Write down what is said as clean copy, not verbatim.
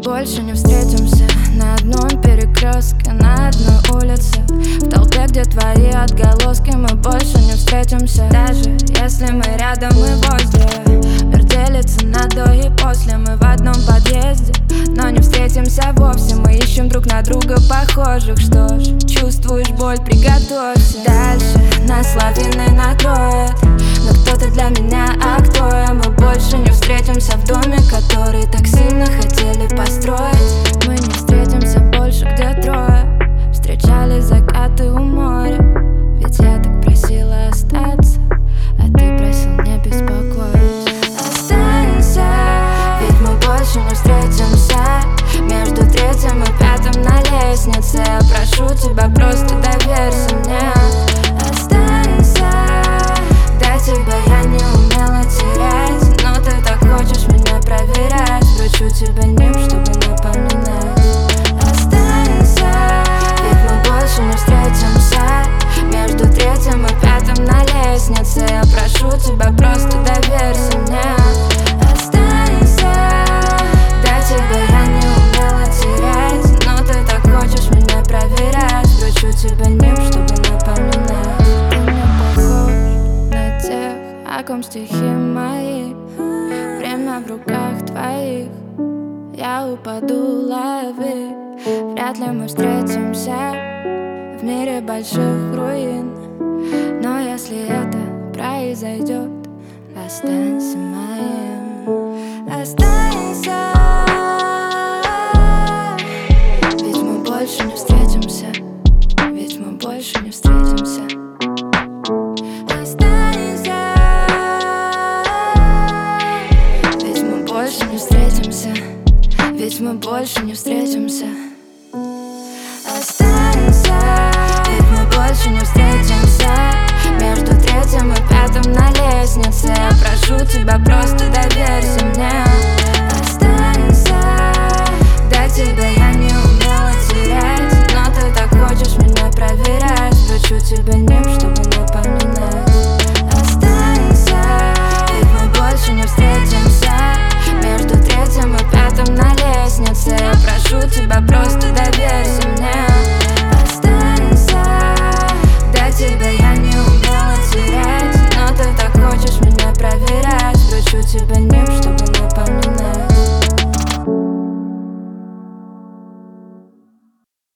больше не встретимся на одном перекрестке, на одной улице, в толпе, где твои отголоски. Мы больше не встретимся, даже если мы рядом и возле. Мир делится на до и после. Мы в одном подъезде, но не встретимся вовсе. Мы ищем друг на друга похожих. Что ж, чувствуешь боль, приготовься. Дальше нас лавиной накроет, но кто-то для меня, а кто я? Мы больше не встретимся в доме, который так сильно хотели построить. Мы не встретимся больше, где трое встречали закаты у моря. Ведь я так просила остаться, а ты просил не беспокоить. Останься, ведь мы больше не встретимся между третьим и пятым на лестнице. Я прошу тебя, просто доверься мне. Останься, до тебя я не умела терять, но ты так хочешь меня проверять. Вручу тебе ним, чтобы напоминать. Останься, ведь мы больше не встретимся между третьим и пятым на лестнице. Я прошу тебя, просто доверься мне. Останься, до тебя я не умела терять, но ты так хочешь меня проверять. Вручу тебе ним, чтобы напоминать. Ты не похож на тех, о ком стихи мои. Время в руках твоих, я упаду, лови. Вряд ли мы встретимся в мире больших руин, но если это произойдет, останься моим. Останься, ведь мы больше не встретимся, ведь мы больше не встретимся. Останься, ведь мы больше не встретимся, ведь мы больше не встретимся. Останься, ведь мы больше не встретимся между третьим и пятым на лестнице. Я прошу тебя, просто доверься.